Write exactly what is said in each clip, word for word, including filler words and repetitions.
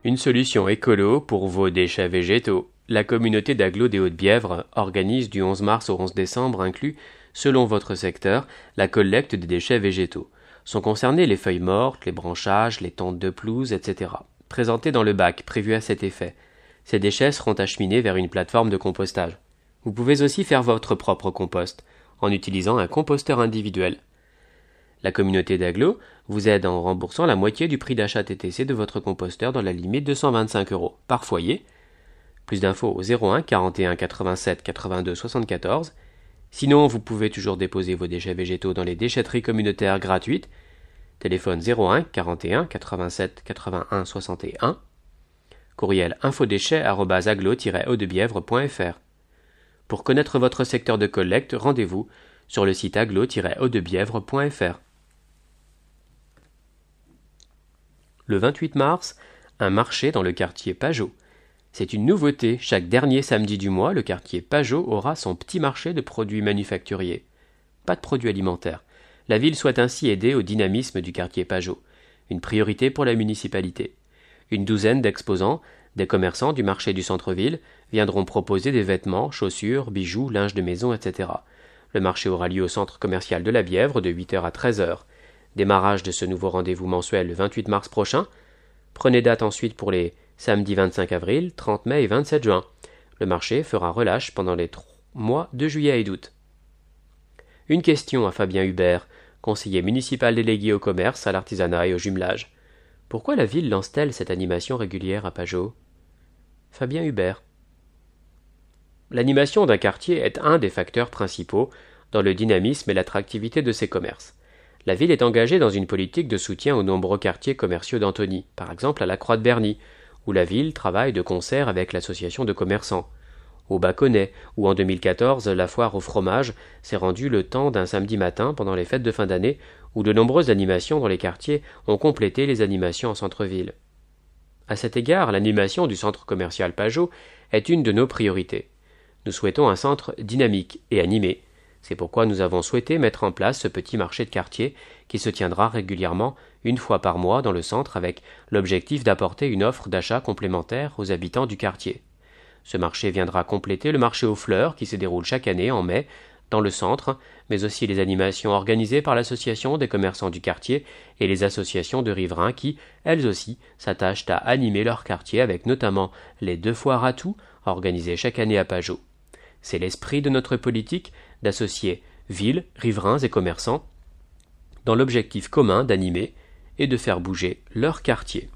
Une solution écolo pour vos déchets végétaux. La communauté d'agglos des Hautes-Bièvres organise du onze mars au onze décembre inclus, selon votre secteur, la collecte des déchets végétaux. Sont concernées les feuilles mortes, les branchages, les tontes de pelouse, et cetera. Présentées dans le bac prévu à cet effet. Ces déchets seront acheminés vers une plateforme de compostage. Vous pouvez aussi faire votre propre compost, en utilisant un composteur individuel. La communauté d'agglos vous aide en remboursant la moitié du prix d'achat T T C de votre composteur dans la limite de cent vingt-cinq euros par foyer. Plus d'infos au zéro un quarante et un quatre-vingt-sept quatre-vingt-deux soixante-quatorze. Sinon, vous pouvez toujours déposer vos déchets végétaux dans les déchetteries communautaires gratuites. Téléphone zéro un quarante et un quatre-vingt-sept quatre-vingt-un soixante et un. Courriel infodéchets arobase agglos tiret hautesdebièvres point f r. Pour connaître votre secteur de collecte, rendez-vous sur le site agglos tiret hautesdebièvres point f r. Le vingt-huit mars, un marché dans le quartier Pajot. C'est une nouveauté, chaque dernier samedi du mois, le quartier Pajot aura son petit marché de produits manufacturiers. Pas de produits alimentaires. La ville souhaite ainsi aider au dynamisme du quartier Pajot, une priorité pour la municipalité. Une douzaine d'exposants, des commerçants du marché du centre-ville, viendront proposer des vêtements, chaussures, bijoux, linge de maison, et cetera. Le marché aura lieu au centre commercial de la Bièvre de huit heures à treize heures. Démarrage de ce nouveau rendez-vous mensuel le vingt-huit mars prochain. Prenez date ensuite pour les samedis vingt-cinq avril, trente mai et vingt-sept juin. Le marché fera relâche pendant les trois mois de juillet et d'août. Une question à Fabien Hubert, conseiller municipal délégué au commerce, à l'artisanat et au jumelage. Pourquoi la ville lance-t-elle cette animation régulière à Pajot? Fabien Hubert. L'animation d'un quartier est un des facteurs principaux dans le dynamisme et l'attractivité de ses commerces. La ville est engagée dans une politique de soutien aux nombreux quartiers commerciaux d'Antony, par exemple à la Croix de Berny, où la ville travaille de concert avec l'association de commerçants. Au Baconnais, où en deux mille quatorze, la foire au fromage s'est rendue le temps d'un samedi matin pendant les fêtes de fin d'année, où de nombreuses animations dans les quartiers ont complété les animations en centre-ville. À cet égard, l'animation du centre commercial Pajot est une de nos priorités. Nous souhaitons un centre dynamique et animé. C'est pourquoi nous avons souhaité mettre en place ce petit marché de quartier qui se tiendra régulièrement une fois par mois dans le centre avec l'objectif d'apporter une offre d'achat complémentaire aux habitants du quartier. Ce marché viendra compléter le marché aux fleurs qui se déroule chaque année en mai dans le centre, mais aussi les animations organisées par l'association des commerçants du quartier et les associations de riverains qui, elles aussi, s'attachent à animer leur quartier avec notamment les deux foires à tout organisées chaque année à Pajot. C'est l'esprit de notre politique d'associer ville, riverains et commerçants dans l'objectif commun d'animer et de faire bouger leur quartier.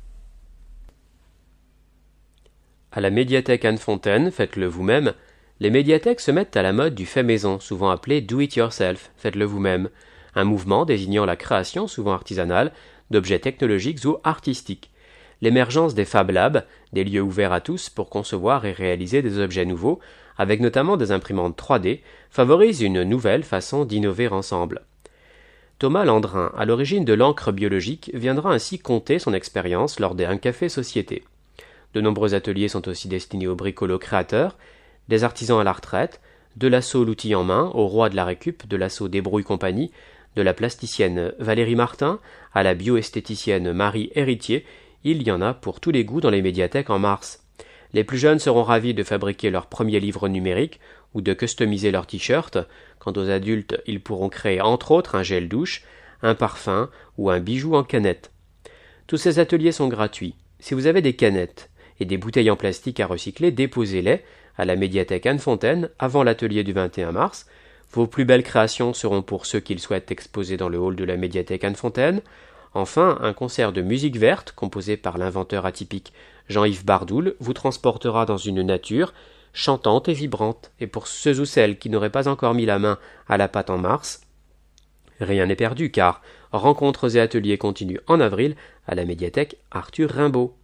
À la médiathèque Anne Fontaine, faites-le vous-même, les médiathèques se mettent à la mode du fait maison, souvent appelé do it yourself, faites-le vous-même, un mouvement désignant la création, souvent artisanale, d'objets technologiques ou artistiques. L'émergence des Fab Labs, des lieux ouverts à tous pour concevoir et réaliser des objets nouveaux, avec notamment des imprimantes trois D, favorise une nouvelle façon d'innover ensemble. Thomas Landrin, à l'origine de l'encre biologique, viendra ainsi conter son expérience lors d'un café société. De nombreux ateliers sont aussi destinés aux bricolos créateurs, des artisans à la retraite, de l'assaut l'outil en main, au roi de la récup, de l'assaut Débrouille Compagnie, de la plasticienne Valérie Martin, à la bioesthéticienne Marie Héritier, il y en a pour tous les goûts dans les médiathèques en mars. Les plus jeunes seront ravis de fabriquer leur premier livre numérique ou de customiser leur t-shirt. Quant aux adultes, ils pourront créer entre autres un gel douche, un parfum ou un bijou en canette. Tous ces ateliers sont gratuits. Si vous avez des canettes et des bouteilles en plastique à recycler, déposez-les à la médiathèque Anne Fontaine avant l'atelier du vingt et un mars. Vos plus belles créations seront pour ceux qui le souhaitent exposés dans le hall de la médiathèque Anne Fontaine. Enfin, un concert de musique verte, composé par l'inventeur atypique Jean-Yves Bardoul, vous transportera dans une nature chantante et vibrante. Et pour ceux ou celles qui n'auraient pas encore mis la main à la pâte en mars, rien n'est perdu car rencontres et ateliers continuent en avril à la médiathèque Arthur Rimbaud.